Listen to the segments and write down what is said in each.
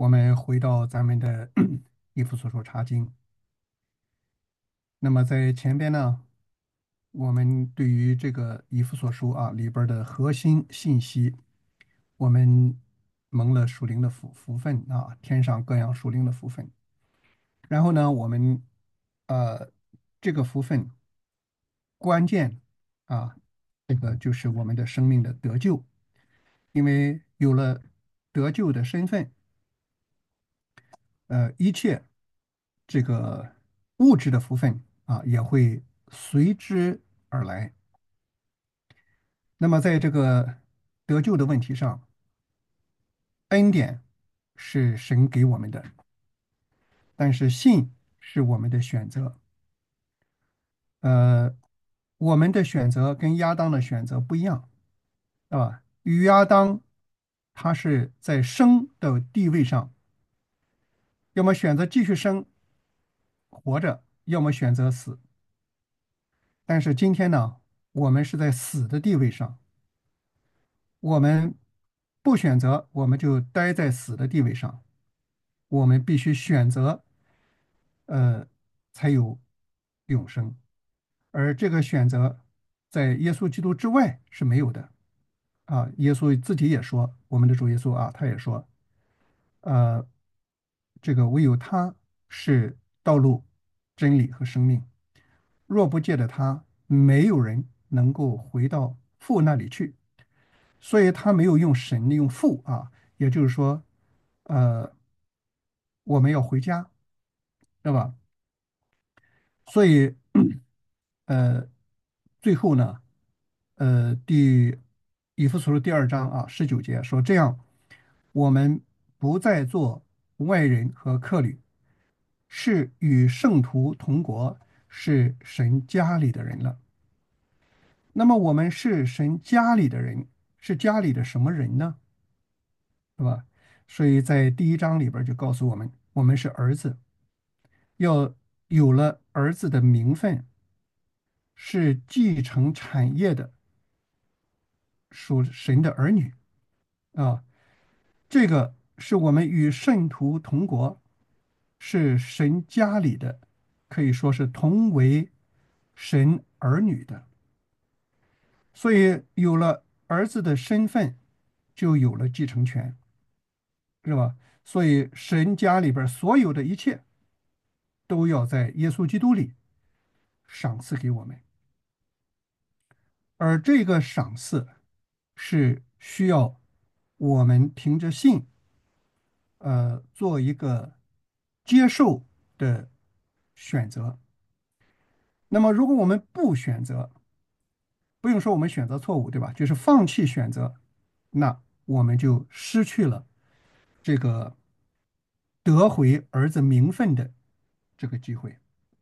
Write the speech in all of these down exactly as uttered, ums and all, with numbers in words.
我们回到咱们的以弗所说查经。那么在前边呢，我们对于这个以弗所书啊里边儿的核心信息，我们蒙了属灵的福福分啊，天上各样属灵的福分。然后呢，我们呃这个福分关键啊，这个就是我们的生命的得救，因为有了得救的身份，呃，一切这个物质的福分啊，也会随之而来。那么，在这个得救的问题上，恩典是神给我们的，但是信是我们的选择。呃，我们的选择跟亚当的选择不一样，对吧？与亚当他是在生的地位上，要么选择继续生活着，要么选择死。但是今天呢，我们是在死的地位上，我们不选择，我们就待在死的地位上。我们必须选择，呃，才有永生。而这个选择在耶稣基督之外是没有的啊。耶稣自己也说，我们的主耶稣啊，他也说，呃，这个唯有他是道路、真理和生命。若不借着他，没有人能够回到父那里去。所以他没有用神，用父啊，也就是说，呃，我们要回家，对吧？所以，呃，最后呢，呃，第以弗所书第二章啊十九节说，这样我们不再做外人和客旅，是与圣徒同国，是神家里的人了。那么我们是神家里的人，是家里的什么人呢？是吧？所以在第一章里边就告诉我们，我们是儿子，要有了儿子的名分，是继承产业的，属神的儿女啊。这个是我们与圣徒同国，是神家里的，可以说是同为神儿女的。所以有了儿子的身份，就有了继承权，是吧？所以神家里边所有的一切。都要在耶稣基督里赏赐给我们，而这个赏赐是需要我们凭着信，呃，做一个接受的选择。那么，如果我们不选择，不用说我们选择错误，对吧？就是放弃选择，那我们就失去了这个得回儿子名分的这个机会。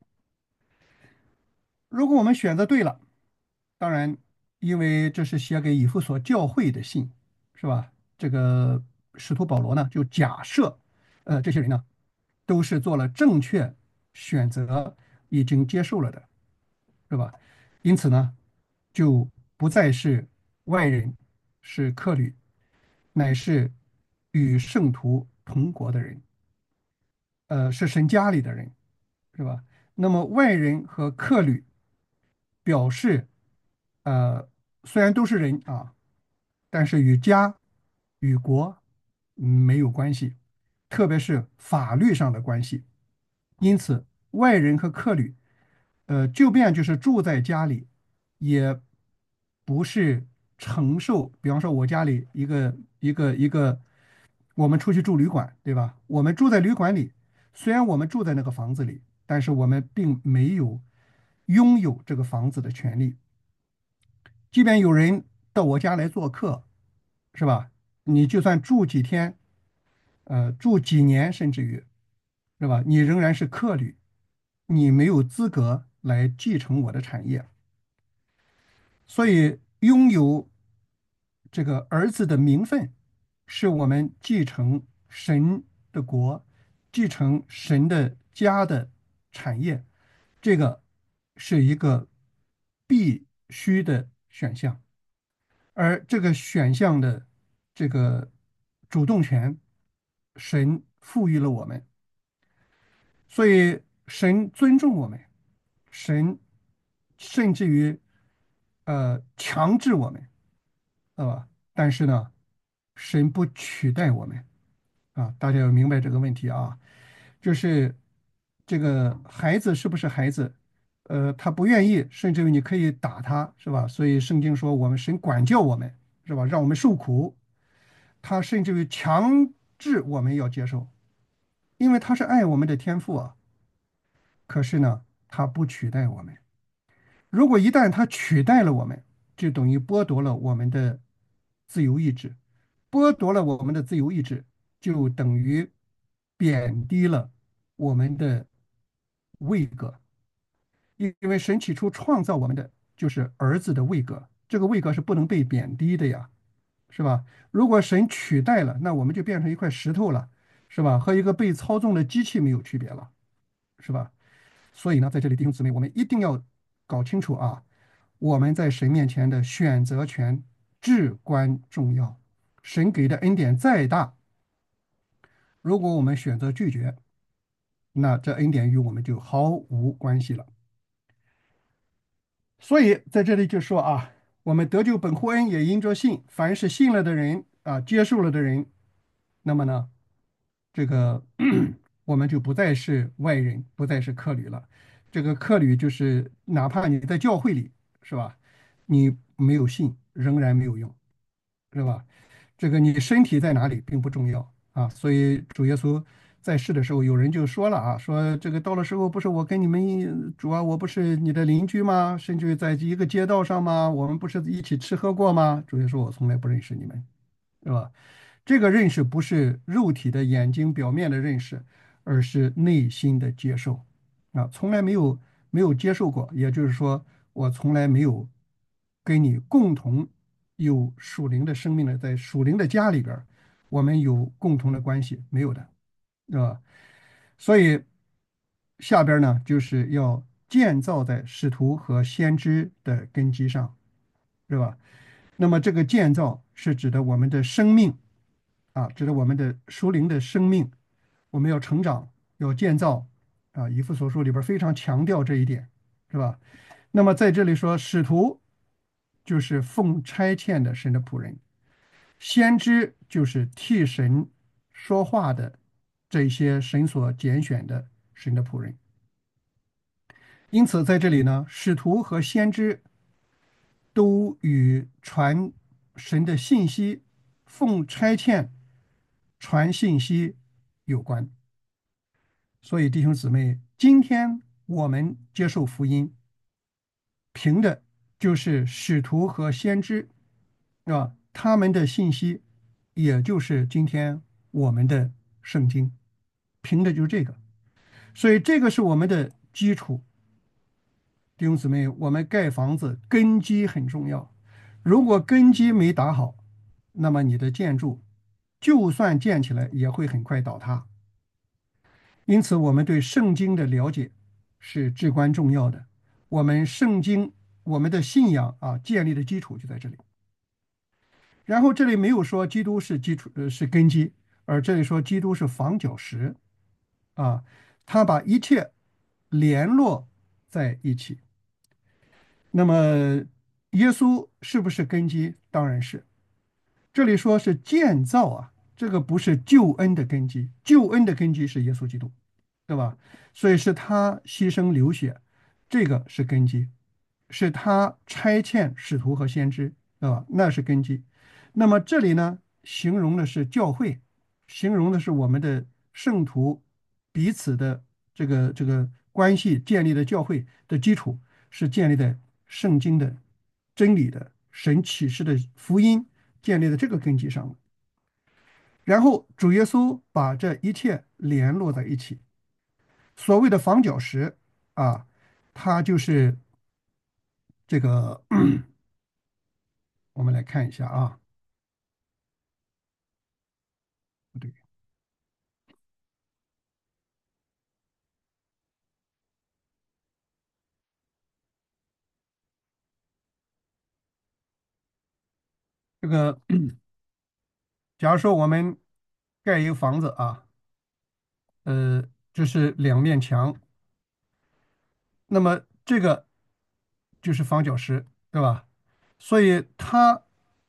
如果我们选择对了，当然，因为这是写给以弗所教会的信，是吧？这个使徒保罗呢，就假设，呃，这些人呢，都是做了正确选择，已经接受了的，是吧？因此呢，就不再是外人，是客旅，乃是与圣徒同国的人，呃，是神家里的人，是吧？那么外人和客旅表示，呃，虽然都是人啊，但是与家、与国嗯没有关系，特别是法律上的关系。因此，外人和客旅，呃，就便就是住在家里，也不是承受。比方说，我家里一个一个一个，我们出去住旅馆，对吧？我们住在旅馆里，虽然我们住在那个房子里，但是我们并没有拥有这个房子的权利。即便有人到我家来做客，是吧？你就算住几天，呃，住几年，甚至于，是吧？你仍然是客旅，你没有资格来继承我的产业。所以，拥有这个儿子的名分，是我们继承神的国、继承神的家的产业，这个是一个必须的选项。而这个选项的这个主动权，神赋予了我们，所以神尊重我们，神甚至于呃强制我们，知道吧？但是呢，神不取代我们啊，大家要明白这个问题啊。就是这个孩子是不是孩子，呃，他不愿意，甚至于你可以打他，是吧？所以圣经说我们神管教我们，是吧？让我们受苦，他甚至于强制我们要接受，因为他是爱我们的天父啊。可是呢，他不取代我们。如果一旦他取代了我们，就等于剥夺了我们的自由意志，剥夺了我们的自由意志，就等于贬低了我们的位格。因为神起初创造我们的就是儿子的位格，这个位格是不能被贬低的呀，是吧？如果神取代了，那我们就变成一块石头了，是吧？和一个被操纵的机器没有区别了，是吧？所以呢，在这里弟兄姊妹，我们一定要搞清楚啊，我们在神面前的选择权至关重要。神给的恩典再大，如果我们选择拒绝，那这恩典与我们就毫无关系了。所以在这里就说啊，我们得救本乎恩，也因着信。凡是信了的人啊，接受了的人，那么呢，这个我们就不再是外人，不再是客旅了。这个客旅就是，哪怕你在教会里，是吧？你没有信，仍然没有用，是吧？这个你身体在哪里并不重要啊。所以主耶稣在世的时候，有人就说了啊，说这个到了时候，不是我跟你们主啊，我不是你的邻居吗？甚至在一个街道上吗？我们不是一起吃喝过吗？主耶稣说，我从来不认识你们，是吧？这个认识不是肉体的眼睛表面的认识，而是内心的接受啊，从来没有没有接受过，也就是说，我从来没有跟你共同有属灵的生命的，在属灵的家里边儿我们有共同的关系，没有的，是吧？所以下边呢，就是要建造在使徒和先知的根基上，是吧？那么这个建造是指的我们的生命啊，指的我们的属灵的生命，我们要成长，要建造啊。以弗所书里边非常强调这一点，是吧？那么在这里说，使徒就是奉差遣的神的仆人，先知就是替神说话的这些神所拣选的神的仆人。因此，在这里呢，使徒和先知都与传神的信息、奉差遣传信息有关。所以，弟兄姊妹，今天我们接受福音，凭的就是使徒和先知，啊，他们的信息，也就是今天我们的圣经，凭的就是这个。所以，这个是我们的基础。弟兄姊妹，我们盖房子根基很重要，如果根基没打好，那么你的建筑就算建起来也会很快倒塌。因此，我们对圣经的了解是至关重要的。我们圣经，我们的信仰啊，建立的基础就在这里。然后这里没有说基督是基础，呃，是根基，而这里说基督是房角石啊，他把一切联络在一起。那么，耶稣是不是根基？当然是。这里说是建造啊，这个不是救恩的根基，救恩的根基是耶稣基督，对吧？所以是他牺牲流血，这个是根基，是他差遣使徒和先知，对吧？那是根基。那么这里呢，形容的是教会，形容的是我们的圣徒彼此的这个这个关系建立的教会的基础，是建立在圣经的真理的神启示的福音建立在这个根基上。然后主耶稣把这一切联络在一起。所谓的房角石啊，它就是这个，我们来看一下啊，不对，这个，假如说我们盖一个房子啊， 呃，这是两面墙，那么这个就是房角石，对吧？所以它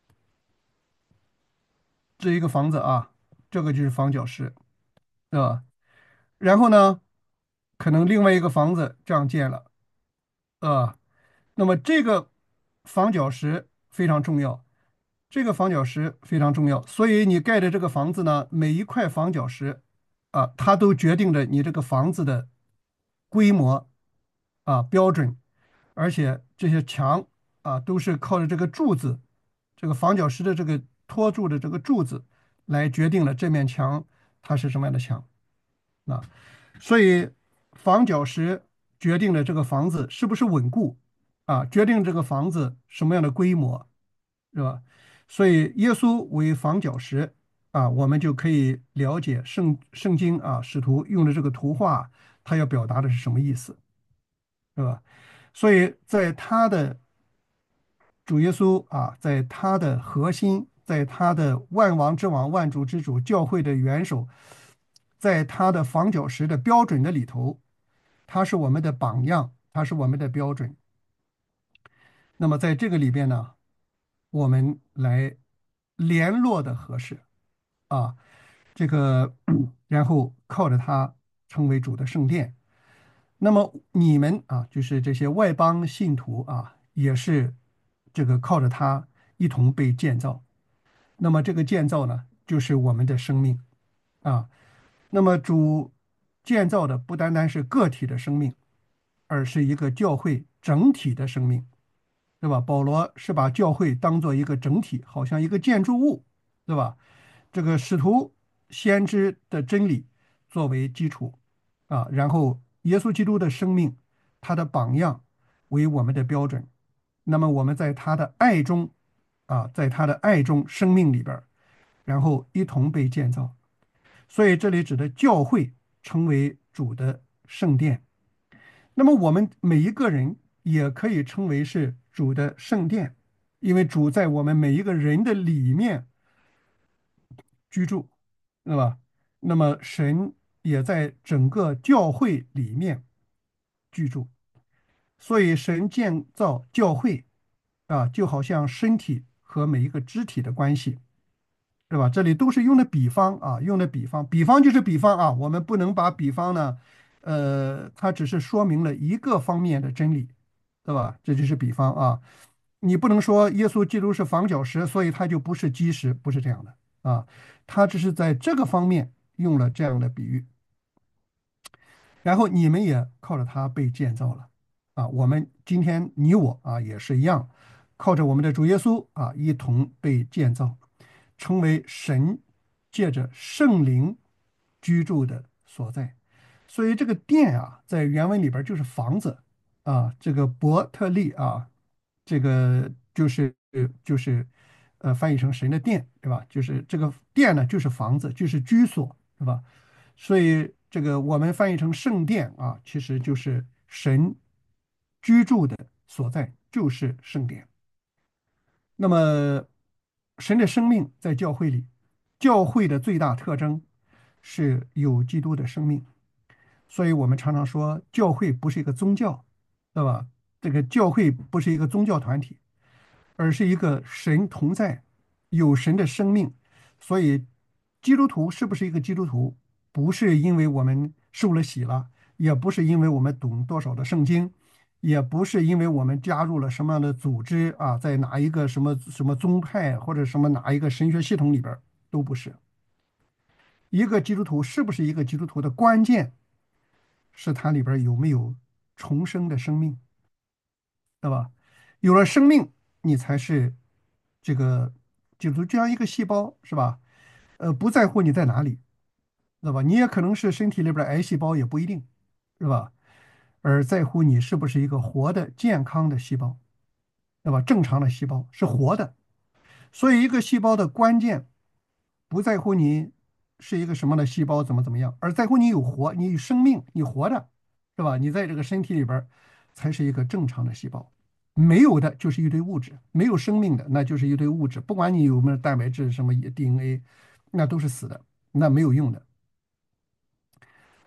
这一个房子啊，这个就是房角石，对吧？然后呢，可能另外一个房子这样建了，啊，那么这个房角石非常重要，这个房角石非常重要，所以你盖的这个房子呢，每一块房角石啊，它都决定着你这个房子的规模啊标准，而且这些墙啊都是靠着这个柱子，这个房角石的这个托住的这个柱子来决定了这面墙它是什么样的墙啊。所以房角石决定了这个房子是不是稳固啊，决定这个房子什么样的规模，是吧？所以耶稣为房角石啊，我们就可以了解圣圣经啊，使徒用的这个图画，他要表达的是什么意思，是吧？所以在他的主耶稣啊，在他的核心，在他的万王之王、万主之主、教会的元首，在他的房角石的标准的里头，他是我们的榜样，他是我们的标准。那么在这个里边呢，我们来联络的合适啊，这个然后靠着它成为主的圣殿。那么你们啊，就是这些外邦信徒啊，也是这个靠着它一同被建造。那么这个建造呢，就是我们的生命啊。那么主建造的不单单是个体的生命，而是一个教会整体的生命。对吧？保罗是把教会当做一个整体，好像一个建筑物，对吧？这个使徒、先知的真理作为基础啊，然后耶稣基督的生命，他的榜样为我们的标准。那么我们在他的爱中啊，在他的爱中生命里边儿，然后一同被建造。所以这里指的教会成为主的圣殿。那么我们每一个人也可以称为是主的圣殿，因为主在我们每一个人的里面居住，对吧？那么神也在整个教会里面居住，所以神建造教会啊，就好像身体和每一个肢体的关系。对吧？这里都是用的比方啊，用的比方，比方就是比方啊，我们不能把比方呢，呃，它只是说明了一个方面的真理，对吧？这就是比方啊，你不能说耶稣基督是房角石，所以他就不是基石，不是这样的啊，他只是在这个方面用了这样的比喻。然后你们也靠着它被建造了啊。我们今天你我啊也是一样，靠着我们的主耶稣啊一同被建造，成为神借着圣灵居住的所在。所以这个殿啊，在原文里边就是房子啊，这个伯特利啊，这个就是就是呃翻译成神的殿，对吧？就是这个殿呢，就是房子，就是居所，对吧？所以这个我们翻译成圣殿啊，其实就是神居住的所在，就是圣殿。那么神的生命在教会里，教会的最大特征是有基督的生命。所以我们常常说，教会不是一个宗教，对吧？这个教会不是一个宗教团体，而是一个神同在、有神的生命。所以，基督徒是不是一个基督徒，不是因为我们受了洗了，也不是因为我们懂多少的圣经，也不是因为我们加入了什么样的组织啊，在哪一个什么什么宗派或者什么哪一个神学系统里边儿，都不是。一个基督徒是不是一个基督徒的关键，是他里边儿有没有重生的生命。对吧？有了生命，你才是这个，就是这样一个细胞，是吧？呃，不在乎你在哪里，对吧？你也可能是身体里边的癌细胞，也不一定，是吧？而在乎你是不是一个活的、健康的细胞，对吧？正常的细胞是活的，所以一个细胞的关键不在乎你是一个什么的细胞怎么怎么样，而在乎你有活，你有生命，你活着，是吧？你在这个身体里边儿才是一个正常的细胞。没有的就是一堆物质，没有生命的那就是一堆物质，不管你有没有蛋白质、什么 D N A，那都是死的，那没有用的。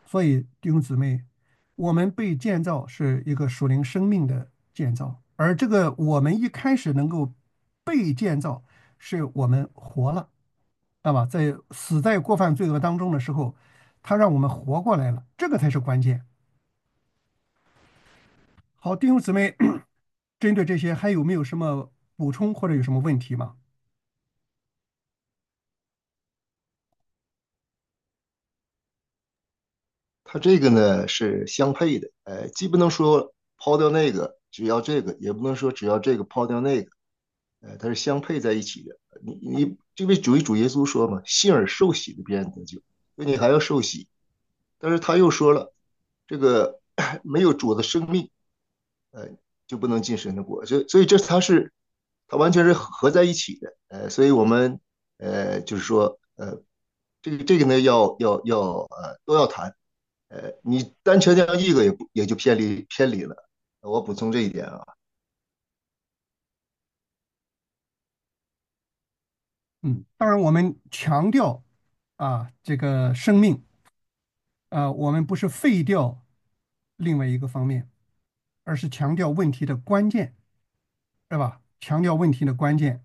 所以弟兄姊妹，我们被建造是一个属灵生命的建造，而这个我们一开始能够被建造，是我们活了，知道吧？在死在过犯罪恶当中的时候，他让我们活过来了，这个才是关键。好，弟兄姊妹，针对这些还有没有什么补充或者有什么问题吗？ 它这个呢是相配的，呃，既不能说抛掉那个只要这个，也不能说只要这个抛掉那个，呃，它是相配在一起的。你你这位主为主耶稣说嘛，信而受洗的必然得救，所以你还要受洗。但是他又说了，这个没有主的生命，呃，就不能进神的国。所以所以这它是它完全是合在一起的，呃，所以我们呃就是说呃这个这个呢要要要呃都要谈。呃，你单强调一个也不也就偏离偏离了。我补充这一点啊。 嗯，当然我们强调啊这个生命，啊，我们不是废掉另外一个方面，而是强调问题的关键，对吧？强调问题的关键，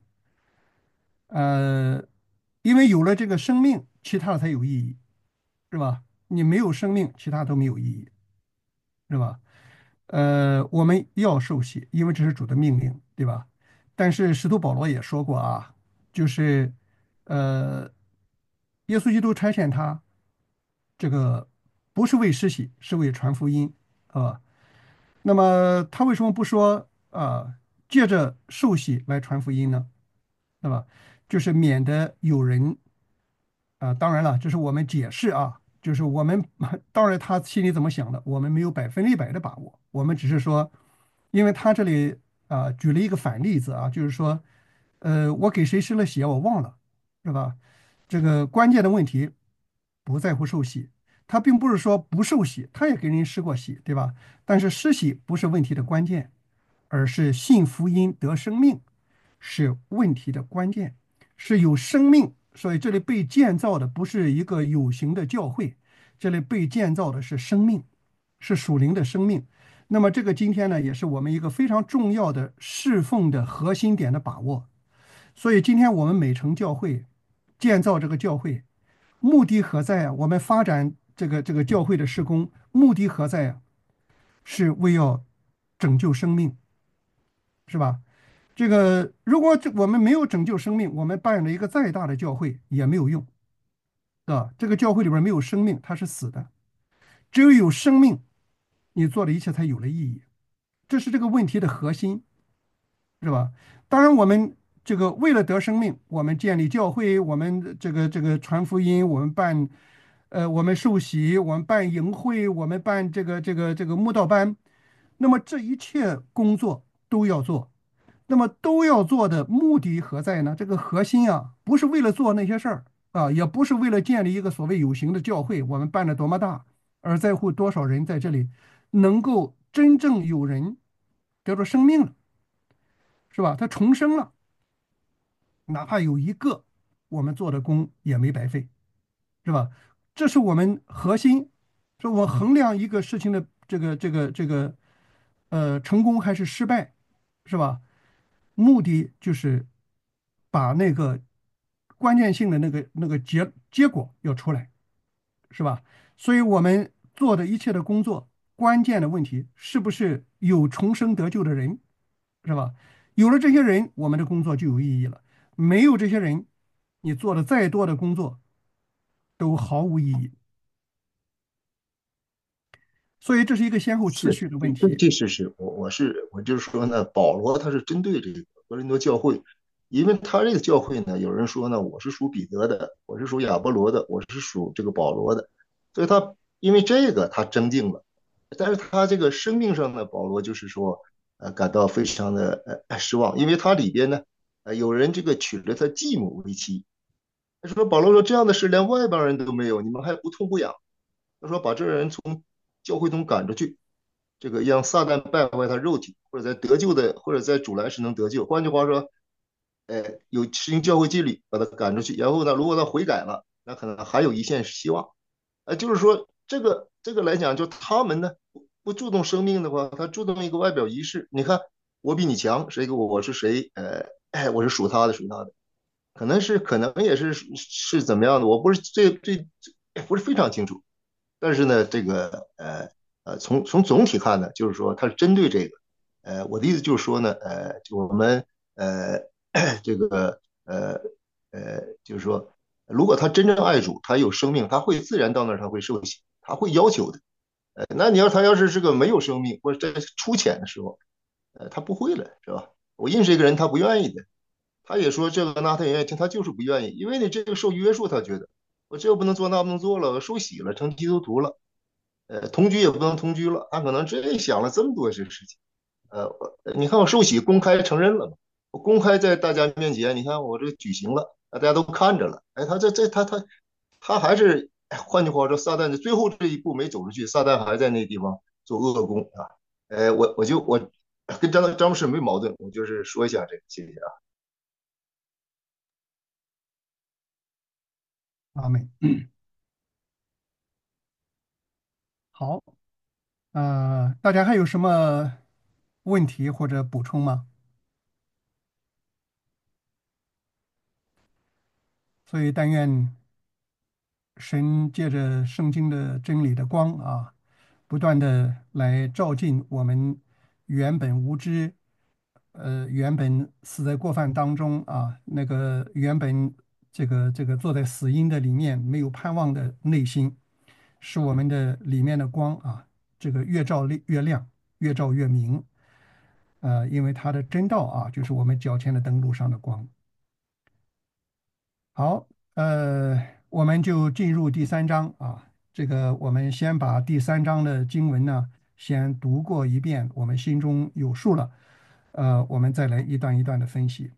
呃，因为有了这个生命，其他的才有意义，是吧？你没有生命，其他都没有意义，是吧？呃，我们要受洗，因为这是主的命令，对吧？但是使徒保罗也说过啊，就是呃，耶稣基督差遣他，这个不是为施洗，是为传福音，啊。那么他为什么不说啊，借着受洗来传福音呢？对吧？就是免得有人啊，当然了，这是我们解释啊，就是我们当然他心里怎么想的，我们没有百分之百的把握，我们只是说，因为他这里啊举了一个反例子啊，就是说，呃，我给谁施了血我忘了，是吧？这个关键的问题不在乎受洗，他并不是说不受洗，他也给人施过洗，对吧？但是施洗不是问题的关键，而是信福音得生命是问题的关键。是有生命，所以这里被建造的不是一个有形的教会，这里被建造的是生命，是属灵的生命。那么这个今天呢，也是我们一个非常重要的侍奉的核心点的把握。所以今天我们美城教会建造这个教会，目的何在啊？我们发展这个这个教会的施工，目的何在啊？是为要拯救生命，是吧？这个如果这我们没有拯救生命，我们办了一个再大的教会也没有用，啊，这个教会里边没有生命，它是死的。只有有生命，你做的一切才有了意义。这是这个问题的核心，是吧？当然，我们这个为了得生命，我们建立教会，我们这个这个传福音，我们办呃，我们受洗，我们办营会，我们办这个这个这个慕道班。那么这一切工作都要做。那么都要做的目的何在呢？这个核心啊，不是为了做那些事儿啊，也不是为了建立一个所谓有形的教会，我们办的多么大，而在乎多少人在这里能够真正有人得着生命了，是吧？他重生了，哪怕有一个，我们做的工也没白费，是吧？这是我们核心，是我衡量一个事情的这个这个这个呃成功还是失败，是吧？目的就是把那个关键性的那个那个结结果要出来，是吧？所以我们做的一切的工作，关键的问题是不是有重生得救的人，是吧？有了这些人，我们的工作就有意义了。没有这些人，你做的再多的工作都毫无意义。所以这是一个先后次是， 序的这这问题。 这是是我我是我就是说呢，保罗他是针对这个哥林多教会，因为他这个教会呢，有人说呢，我是属彼得的，我是属亚波罗的，我是属这个保罗的，所以他因为这个他争竞了。但是他这个生命上呢，保罗就是说，呃，感到非常的呃失望，因为他里边呢，呃，有人这个娶了他继母为妻。他说保罗说这样的事连外邦人都没有，你们还不痛不痒。他说把这人从教会中赶出去，这个让撒旦败坏他肉体，或者在得救的，或者在主来时能得救。换句话说，呃，有实行教会纪律把他赶出去，然后呢，如果他悔改了，那可能还有一线希望。呃，就是说这个这个来讲，就他们呢不不注重生命的话，他注重一个外表仪式。你看，我比你强，谁跟我我是谁？呃，哎，我是属他的，属他的，可能是可能也是是怎么样的，我不是这这这不是非常清楚。但是呢，这个呃呃，从从总体看呢，就是说它是针对这个。呃，我的意思就是说呢，呃，就我们呃这个呃呃，就是说，如果他真正爱主，他有生命，他会自然到那儿，他会受洗，他会要求的。呃，那你要他要是是个没有生命或者在初浅的时候，呃，他不会了，是吧？我认识一个人，他不愿意的，他也说这个那他也愿意听，他就是不愿意，因为你这个受约束，他觉得我这不能做那不能做了，我受洗了，成基督徒了。呃，同居也不能同居了，他可能这想了这么多这事情。呃，我你看我受洗公开承认了嘛，我公开在大家面前，你看我这个举行了，大家都看着了。哎，他这这他他他还是，哎换句话说，撒旦的最后这一步没走出去，撒旦还在那地方做恶功啊。呃，我我就我跟张张牧师没矛盾，我就是说一下这个，谢谢啊。 阿美。好，呃，大家还有什么问题或者补充吗？所以但愿神借着圣经的真理的光啊，不断的来照进我们原本无知，呃，原本死在过犯当中啊，那个原本这个这个坐在死荫的里面没有盼望的内心，使我们的里面的光啊，这个越照越亮，越照越明。呃，因为它的真道啊，就是我们脚前的灯路上的光。好，呃，我们就进入第三章啊。这个我们先把第三章的经文呢，先读过一遍，我们心中有数了。呃，我们再来一段一段的分析。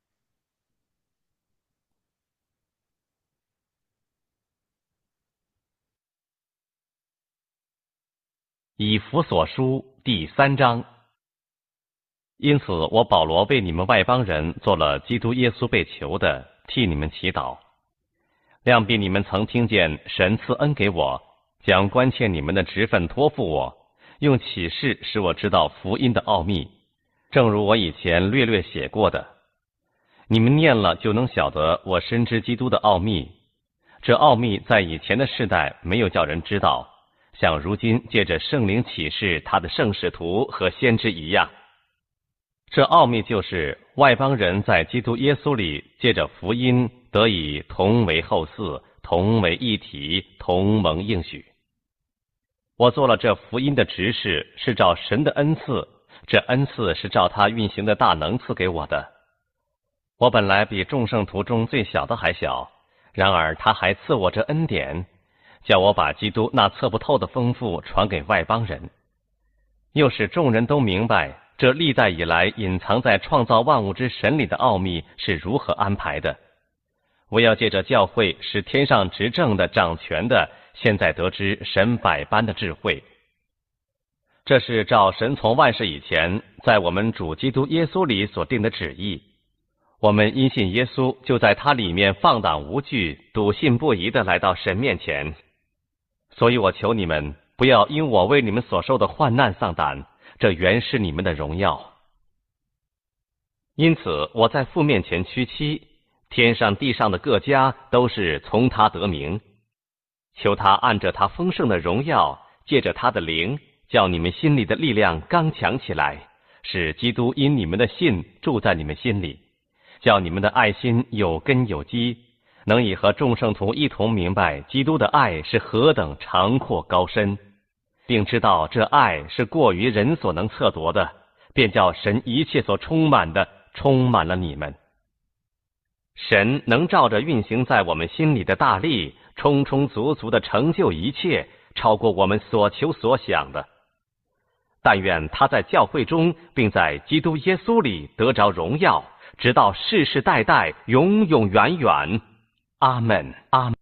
以弗所书第三章。因此，我保罗为你们外邦人做了基督耶稣被囚的，替你们祈祷。量必你们曾听见神赐恩给我，将关切你们的职分托付我，用启示使我知道福音的奥秘，正如我以前略略写过的。你们念了就能晓得我深知基督的奥秘。这奥秘在以前的世代没有叫人知道，像如今借着圣灵启示他的圣使徒和先知一样。这奥秘就是外邦人在基督耶稣里借着福音得以同为后嗣，同为一体，同蒙应许。我做了这福音的执事，是照神的恩赐，这恩赐是照他运行的大能赐给我的。我本来比众圣徒中最小的还小，然而他还赐我这恩典，叫我把基督那测不透的丰富传给外邦人，又使众人都明白这历代以来隐藏在创造万物之神里的奥秘是如何安排的。我要借着教会使天上执政的掌权的现在得知神百般的智慧。这是照神从万事以前在我们主基督耶稣里所定的旨意。我们因信耶稣，就在他里面放胆无惧，笃信不疑地来到神面前。所以我求你们不要因我为你们所受的患难丧胆，这原是你们的荣耀。因此我在父面前屈膝，天上地上的各家都是从他得名，求他按着他丰盛的荣耀，借着他的灵，叫你们心里的力量刚强起来，使基督因你们的信住在你们心里，叫你们的爱心有根有基，能以和众圣徒一同明白基督的爱是何等长阔高深，并知道这爱是过于人所能测夺的，便叫神一切所充满的充满了你们。神能照着运行在我们心里的大力，充充足足的成就一切，超过我们所求所想的。但愿他在教会中，并在基督耶稣里得着荣耀，直到世世代代，永永远远。阿门，阿门。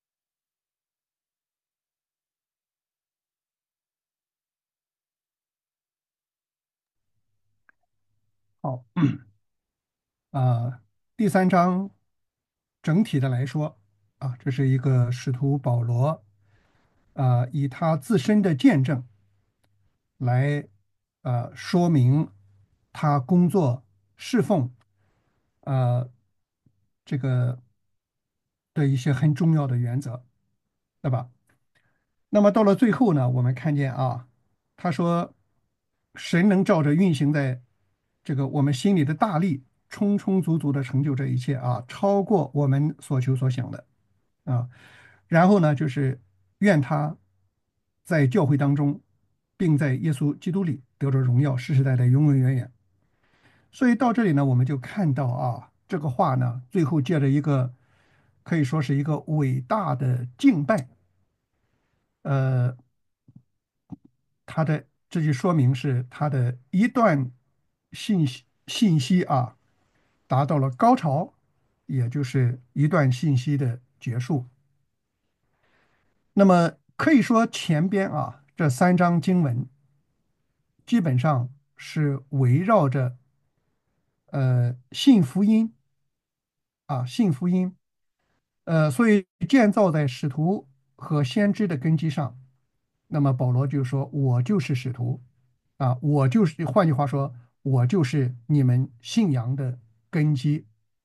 好，啊，第三章整体的来说啊，这是一个使徒保罗啊、以他自身的见证来呃说明他工作侍奉呃这个的一些很重要的原则，对吧？那么到了最后呢，我们看见啊，他说神能照着运行在这个我们心里的大力，充充足足的成就这一切啊，超过我们所求所想的啊。然后呢，就是愿他在教会当中，并在耶稣基督里得着荣耀，世世代代永永远远。所以到这里呢，我们就看到啊，这个话呢，最后借着一个可以说是一个伟大的敬拜，呃，他的这就说明是他的一段信息信息啊达到了高潮，也就是一段信息的结束。那么可以说前边啊这三章经文基本上是围绕着呃信福音啊信福音，呃，所以建造在使徒和先知的根基上。那么保罗就说：“我就是使徒啊，我就是，换句话说，我就是你们信仰的根基。”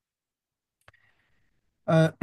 呃，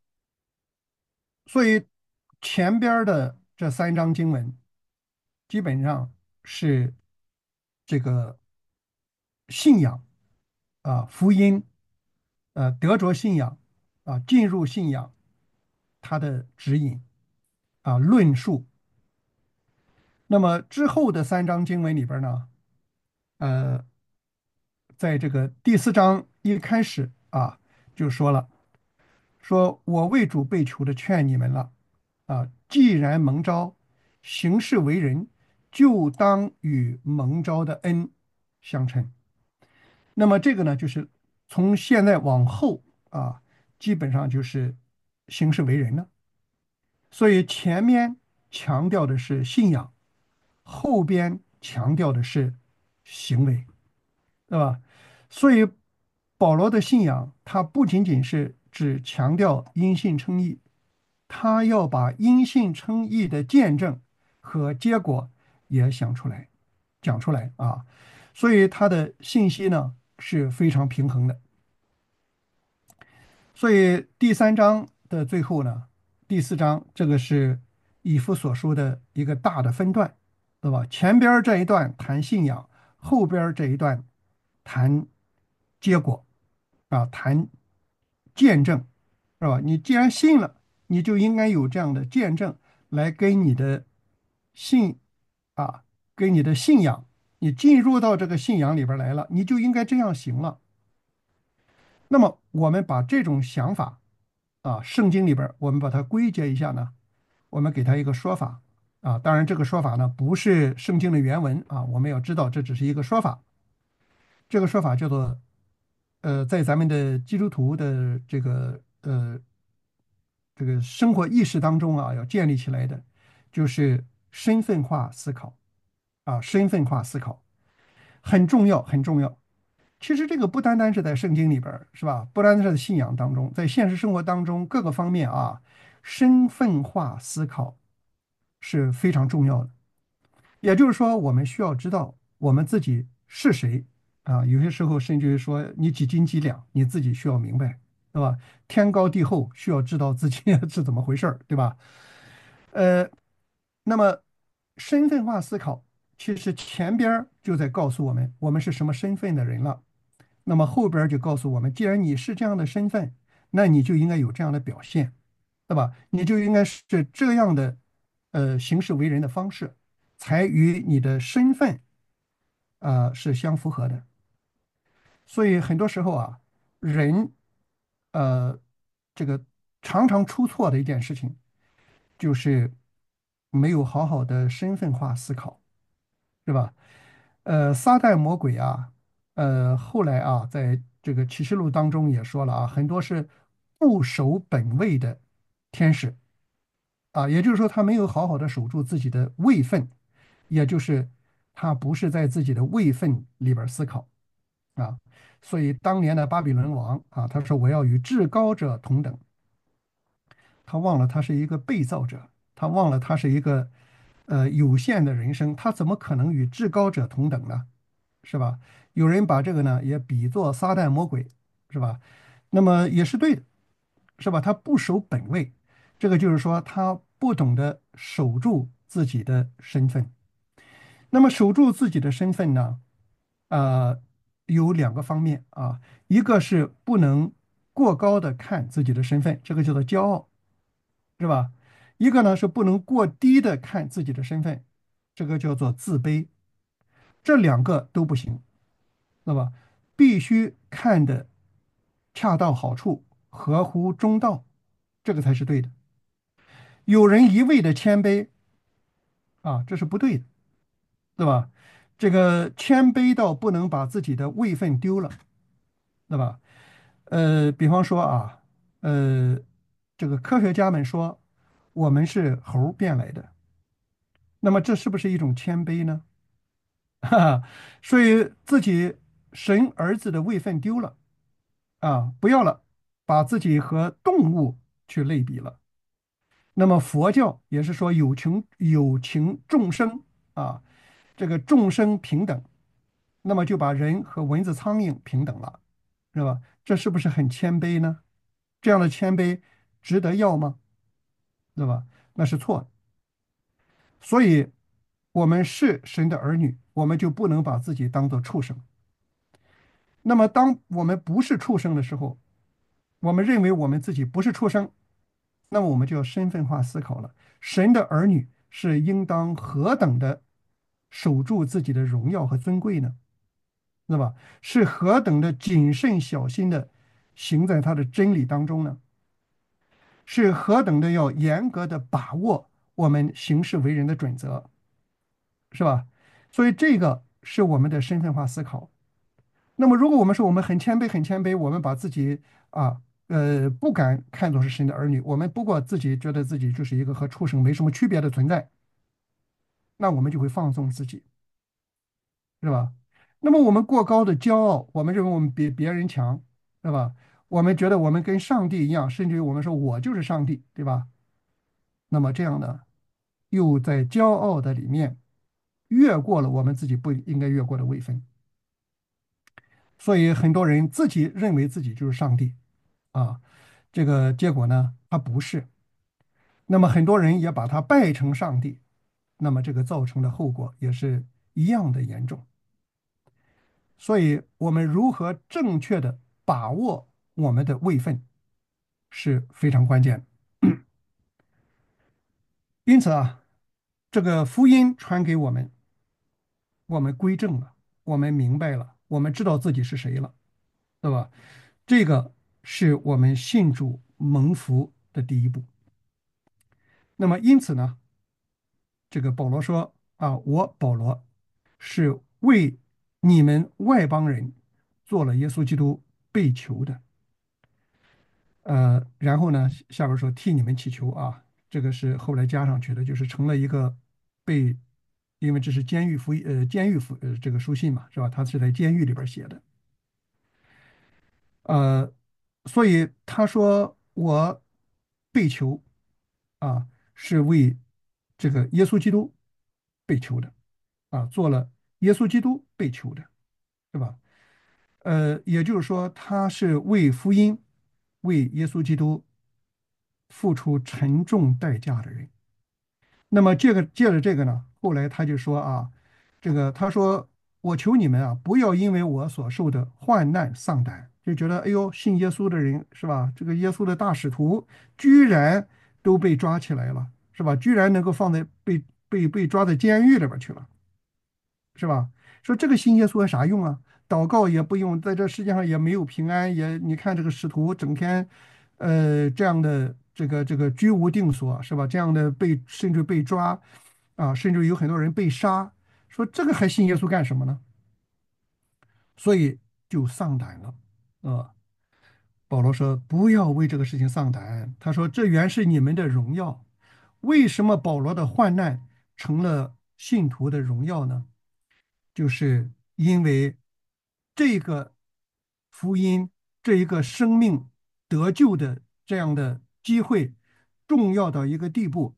所以前边儿的这三章经文基本上是这个信仰啊，福音，呃，得着信仰啊，进入信仰，它的指引啊，论述。那么之后的三章经文里边呢，呃，在这个第四章一开始啊，就说了，说我为主被囚的劝你们了啊，既然蒙召，行事为人，就当与蒙召的恩相称。那么这个呢，就是从现在往后啊，基本上就是行事为人了。所以前面强调的是信仰，后边强调的是行为，对吧？所以保罗的信仰，他不仅仅是只强调因信称义，他要把因信称义的见证和结果也想出来，讲出来啊。所以他的信息呢是非常平衡的。所以第三章的最后呢，第四章这个是以弗所说的一个大的分段，对吧？前边这一段谈信仰，后边这一段谈结果啊，谈见证，是吧？你既然信了，你就应该有这样的见证来跟你的信啊，跟你的信仰，你进入到这个信仰里边来了，你就应该这样行了。那么我们把这种想法啊，圣经里边我们把它归结一下呢，我们给它一个说法啊。当然，这个说法呢不是圣经的原文啊，我们要知道这只是一个说法。这个说法叫做呃，在咱们的基督徒的这个呃这个生活意识当中啊，要建立起来的，就是身份化思考啊，身份化思考很重要，很重要。其实这个不单单是在圣经里边儿，是吧？不单单是在信仰当中，在现实生活当中各个方面啊，身份化思考是非常重要的。也就是说，我们需要知道我们自己是谁啊。有些时候甚至于说你几斤几两，你自己需要明白，对吧？天高地厚，需要知道自己是怎么回事儿，对吧？呃，那么身份化思考，其实前边儿就在告诉我们，我们是什么身份的人了。那么后边儿就告诉我们，既然你是这样的身份，那你就应该有这样的表现，对吧？你就应该是这样的呃行事为人的方式，才与你的身份呃是相符合的。所以很多时候啊，人呃这个常常出错的一件事情，就是没有好好的身份化思考，是吧？呃，撒旦魔鬼啊，呃，后来啊，在这个启示录当中也说了啊，很多是不守本位的天使啊，也就是说，他没有好好的守住自己的位分，也就是他不是在自己的位分里边思考啊。所以当年的巴比伦王啊，他说我要与至高者同等，他忘了他是一个被造者。 他忘了他是一个呃有限的人生，他怎么可能与至高者同等呢？是吧？有人把这个呢也比作撒旦魔鬼，是吧？那么也是对的，是吧？他不守本位，这个就是说他不懂得守住自己的身份。那么守住自己的身份呢，呃，有两个方面啊，一个是不能过高的看自己的身份，这个叫做骄傲，是吧？一个呢是不能过低的看自己的身份，这个叫做自卑。这两个都不行，那么必须看的恰到好处，合乎中道，这个才是对的。有人一味的谦卑啊，这是不对的，对吧？这个谦卑到不能把自己的位分丢了，对吧？呃，比方说啊，呃，这个科学家们说我们是猴儿变来的，那么这是不是一种谦卑呢？哈哈，所以自己神儿子的位分丢了啊，不要了，把自己和动物去类比了。那么佛教也是说有情有情众生啊，这个众生平等，那么就把人和蚊子苍蝇平等了，是吧？这是不是很谦卑呢？这样的谦卑值得要吗？对吧？那是错的。所以，我们是神的儿女，我们就不能把自己当做畜生。那么，当我们不是畜生的时候，我们认为我们自己不是畜生，那么我们就要身份化思考了。神的儿女是应当何等的守住自己的荣耀和尊贵呢？对吧？是何等的谨慎小心的行在他的真理当中呢？是何等的要严格的把握我们行事为人的准则，是吧？所以这个是我们的身份化思考。那么，如果我们说我们很谦卑，很谦卑，我们把自己啊，呃，不敢看作是神的儿女，我们不过自己觉得自己就是一个和畜生没什么区别的存在，那我们就会放纵自己，是吧？那么我们过高的骄傲，我们认为我们比别人强，对吧？我们觉得我们跟上帝一样，甚至于我们说我就是上帝，对吧？那么这样呢，又在骄傲的里面越过了我们自己不应该越过的位分。所以很多人自己认为自己就是上帝啊，这个结果呢，他不是。那么很多人也把他拜成上帝，那么这个造成的后果也是一样的严重。所以，我们如何正确的把握我们的位分是非常关键的。因此啊，这个福音传给我们，我们归正了，我们明白了，我们知道自己是谁了，对吧？这个是我们信主蒙福的第一步。那么，因此呢，这个保罗说啊，我保罗是为你们外邦人做了耶稣基督被囚的。呃，然后呢，下边说替你们祈求啊，这个是后来加上去的，就是成了一个被，因为这是监狱服呃监狱服呃这个书信嘛，是吧？他是在监狱里边写的，呃，所以他说我被囚啊，是为这个耶稣基督被囚的啊，做了耶稣基督被囚的，是吧？呃，也就是说，他是为福音、为耶稣基督付出沉重代价的人。那么这个借着这个呢，后来他就说啊，这个他说我求你们啊，不要因为我所受的患难丧胆，就觉得哎呦，信耶稣的人是吧？这个耶稣的大使徒居然都被抓起来了，是吧？居然能够放在被被被抓在监狱里边去了。是吧？说这个信耶稣有啥用啊？祷告也不用，在这世界上也没有平安，也你看这个使徒整天，呃，这样的这个这个居无定所，是吧？这样的被甚至被抓，啊，甚至有很多人被杀，说这个还信耶稣干什么呢？所以就丧胆了，啊。保罗说不要为这个事情丧胆，他说这原是你们的荣耀。为什么保罗的患难成了信徒的荣耀呢？就是因为这个福音，这一个生命得救的这样的机会，重要到一个地步，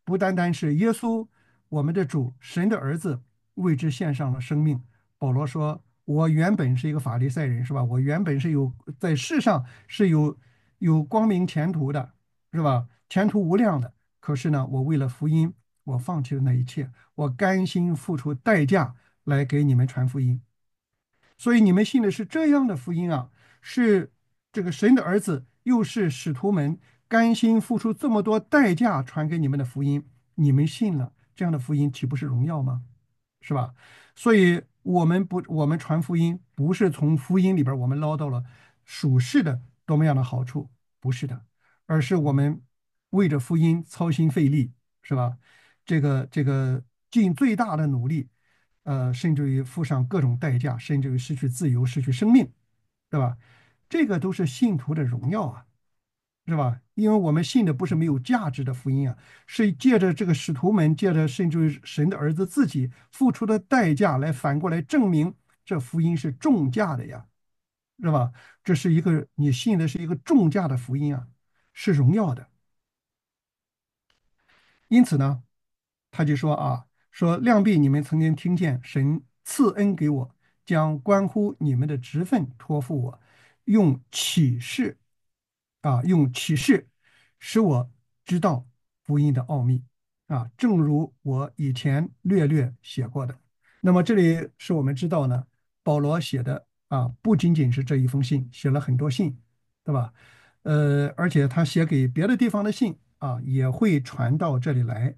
不单单是耶稣，我们的主，神的儿子为之献上了生命。保罗说：“我原本是一个法利赛人，是吧？我原本是有在世上是有有光明前途的，是吧？前途无量的。可是呢，我为了福音，我放弃了那一切，我甘心付出代价来给你们传福音。所以你们信的是这样的福音啊，是这个神的儿子，又是使徒们甘心付出这么多代价传给你们的福音，你们信了，这样的福音岂不是荣耀吗？是吧？所以我们不，我们传福音不是从福音里边我们捞到了属世的多么样的好处，不是的，而是我们为着福音操心费力，是吧？这个这个尽最大的努力，呃，甚至于付上各种代价，甚至于失去自由、失去生命，对吧？这个都是信徒的荣耀啊，是吧？因为我们信的不是没有价值的福音啊，是借着这个使徒们，借着甚至于神的儿子自己付出的代价，来反过来证明这福音是重价的呀，是吧？这是一个你信的是一个重价的福音啊，是荣耀的。因此呢，他就说啊，说量必你们曾经听见神赐恩给我，将关乎你们的职分托付我，用启示啊，用启示使我知道福音的奥秘啊，正如我以前略略写过的。那么这里是我们知道呢，保罗写的啊，不仅仅是这一封信，写了很多信，对吧？呃，而且他写给别的地方的信啊，也会传到这里来。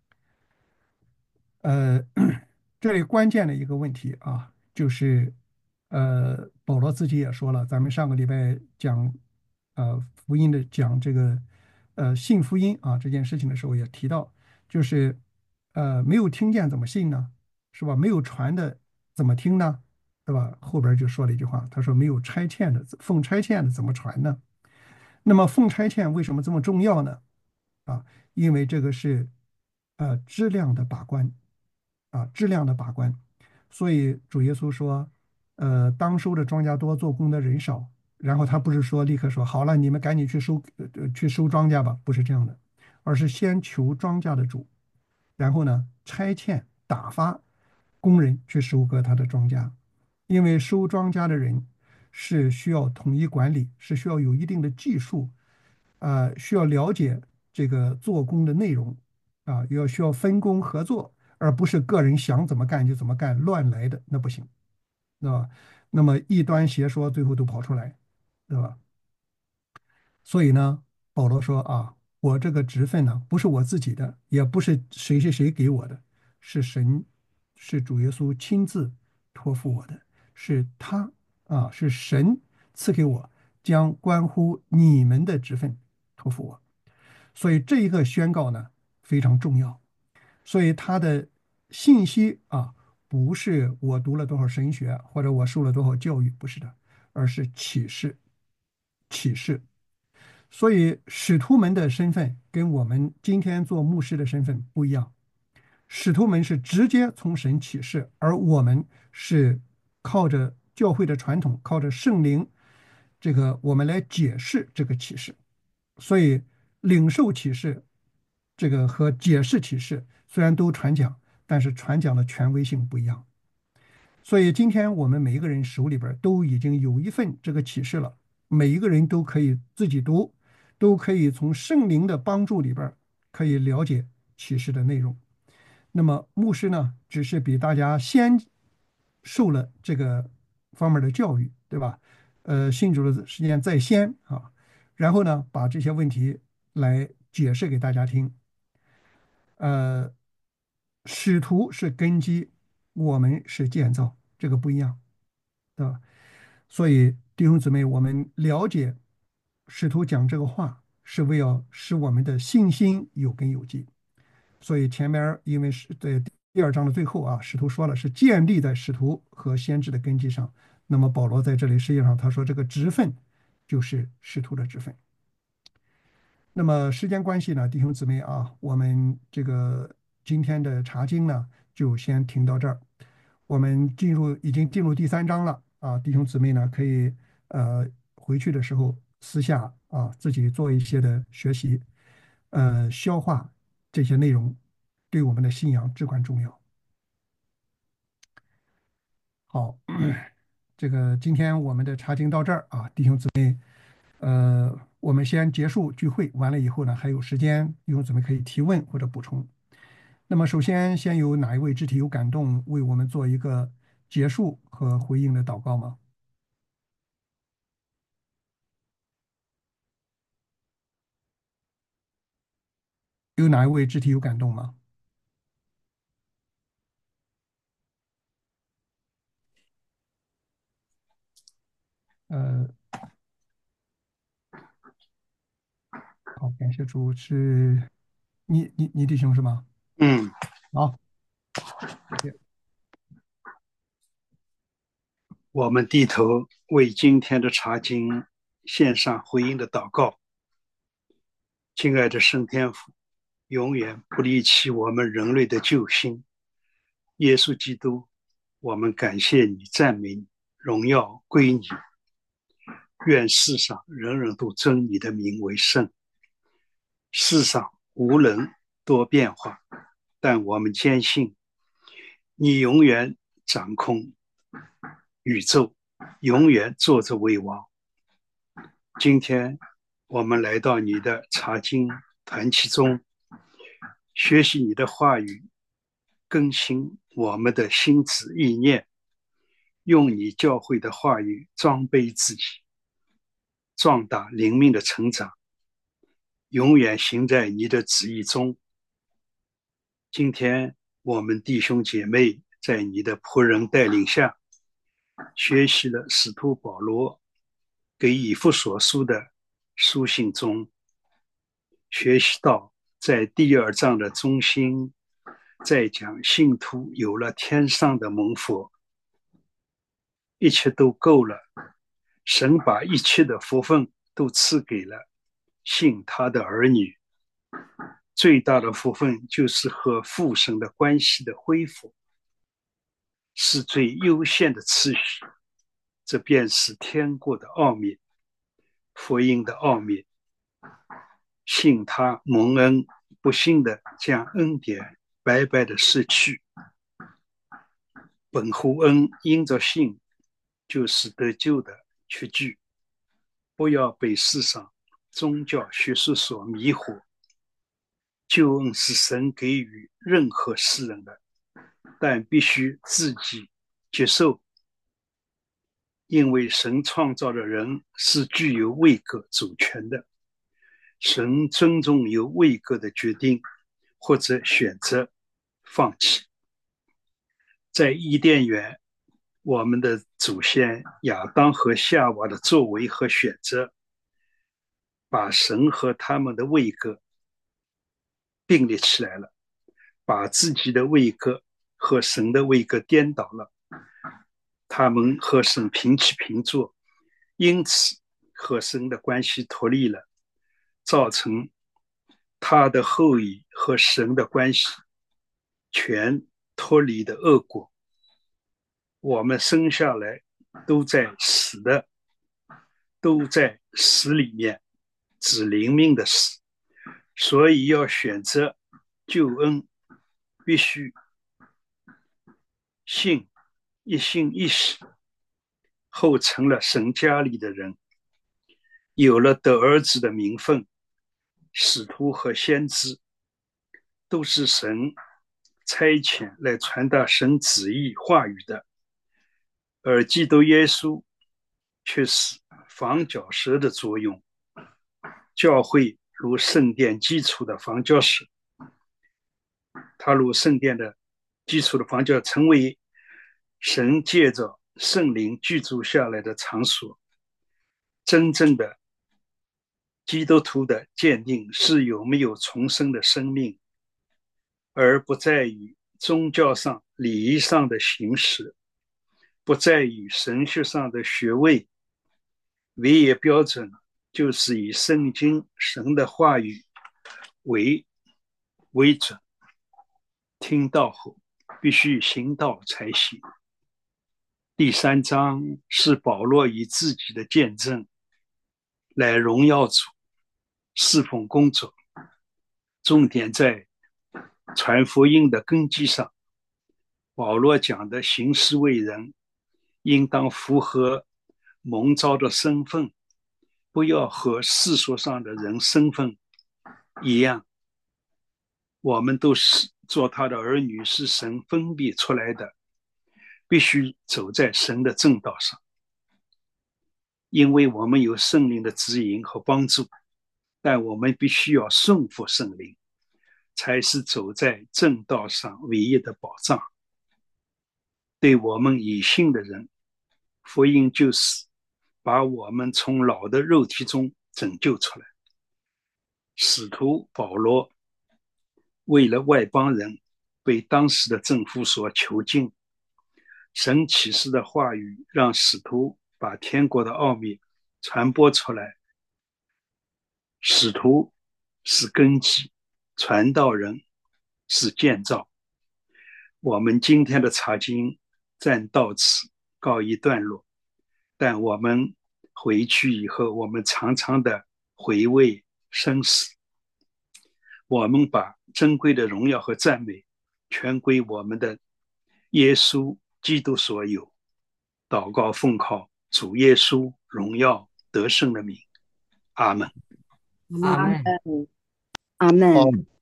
呃，这里关键的一个问题啊，就是呃，保罗自己也说了，咱们上个礼拜讲呃福音的讲这个呃信福音啊这件事情的时候也提到，就是呃没有听见怎么信呢？是吧？没有传的怎么听呢？对吧？后边就说了一句话，他说没有差遣的，奉差遣的怎么传呢？那么奉差遣为什么这么重要呢？啊，因为这个是呃质量的把关啊，质量的把关。所以主耶稣说，呃，当收的庄稼多，做工的人少。然后他不是说立刻说好了，你们赶紧去收呃呃去收庄稼吧，不是这样的，而是先求庄稼的主，然后呢差遣打发工人去收割他的庄稼，因为收庄稼的人是需要统一管理，是需要有一定的技术，呃，需要了解这个做工的内容啊，要需要分工合作，而不是个人想怎么干就怎么干，乱来的那不行，对吧？那么异端邪说最后都跑出来，对吧？所以呢，保罗说啊，我这个职分呢，不是我自己的，也不是谁谁谁给我的，是神，是主耶稣亲自托付我的，是他啊，是神赐给我，将关乎你们的职分托付我。所以这一个宣告呢非常重要。所以他的信息啊，不是我读了多少神学或者我受了多少教育，不是的，而是启示，启示。所以使徒们的身份跟我们今天做牧师的身份不一样。使徒们是直接从神启示，而我们是靠着教会的传统，靠着圣灵，这个我们来解释这个启示。所以领受启示，这个和解释启示虽然都传讲，但是传讲的权威性不一样。所以今天我们每一个人手里边都已经有一份这个启示了，每一个人都可以自己读，都可以从圣灵的帮助里边可以了解启示的内容。那么牧师呢，只是比大家先受了这个方面的教育，对吧？呃，信主的时间在先啊，然后呢，把这些问题来解释给大家听。呃，使徒是根基，我们是建造，这个不一样，对吧？所以弟兄姊妹，我们了解使徒讲这个话，是为了使我们的信心有根有基。所以前面因为是在第二章的最后啊，使徒说了是建立在使徒和先知的根基上。那么保罗在这里实际上他说这个职分就是使徒的职分。那么时间关系呢，弟兄姊妹啊，我们这个今天的查经呢就先停到这儿。我们进入已经进入第三章了啊，弟兄姊妹呢可以呃回去的时候私下啊自己做一些的学习，呃消化这些内容对我们的信仰至关重要。好，这个今天我们的查经到这儿啊，弟兄姊妹，呃，我们先结束聚会，完了以后呢，还有时间，弟兄姊妹可以提问或者补充。那么首先，先有哪一位肢体有感动，为我们做一个结束和回应的祷告吗？有哪一位肢体有感动吗？呃，好，感谢主，是你你你弟兄是吗？ 嗯， 好，谢谢。 我们低头为今天的查经献上回应的祷告。亲爱的圣天父，永远不离弃我们人类的救星，耶稣基督，我们感谢你，赞美你，荣耀归你。愿世上人人都尊你的名为圣。世上无人多变化，但我们坚信你永远掌控宇宙，永远坐着为王。今天我们来到你的查经团契中，学习你的话语，更新我们的心智意念，用你教会的话语装备自己，壮大灵命的成长，永远行在你的旨意中。今天我们弟兄姐妹在你的仆人带领下，学习了使徒保罗给以弗所书的书信中，学习到在第二章的中心，在讲信徒有了天上的蒙福，一切都够了，神把一切的福分都赐给了信他的儿女。最大的福分就是和父神的关系的恢复，是最优先的次序，这便是天国的奥秘，福音的奥秘。信他蒙恩，不信的将恩典白白的失去。本乎恩，因着信，就是得救的确据。不要被世上宗教学说所迷惑，救恩是神给予任何世人的，但必须自己接受，因为神创造的人是具有位格主权的，神尊重有位格的决定或者选择放弃。在伊甸园，我们的祖先亚当和夏娃的作为和选择，把神和他们的位格并列起来了，把自己的位格和神的位格颠倒了，他们和神平起平坐，因此和神的关系脱离了，造成他的后裔和神的关系全脱离的恶果。我们生下来都在死的，都在死里面，指灵命的死，所以要选择救恩，必须信，一信一死，后成了神家里的人，有了得儿子的名分。使徒和先知都是神差遣来传达神旨意话语的，而基督耶稣却是房角石的作用。教会如圣殿基础的房角石，它如圣殿的基础的房角，成为神借着圣灵居住下来的场所。真正的基督徒的鉴定是有没有重生的生命，而不在于宗教上礼仪上的形式，不在于神学上的学位。唯一标准就是以圣经神的话语为为准，听到后必须行道才行。第三章是保罗以自己的见证来荣耀主，侍奉工作，重点在传福音的根基上，保罗讲的行事为人，应当符合蒙召的身份，不要和世俗上的人身份一样。我们都是做他的儿女，是神分别出来的，必须走在神的正道上。因为我们有圣灵的指引和帮助，但我们必须要顺服圣灵，才是走在正道上唯一的保障。对我们已信的人，福音就是把我们从老的肉体中拯救出来。使徒保罗为了外邦人，被当时的政府所囚禁，神启示的话语让使徒把天国的奥秘传播出来。使徒是根基，传道人是建造。我们今天的查经暂到此告一段落，但我们回去以后，我们常常的回味生死。我们把珍贵的荣耀和赞美全归我们的耶稣基督所有。祷告奉靠主耶稣荣耀得胜的名，阿门。 阿门。 阿门。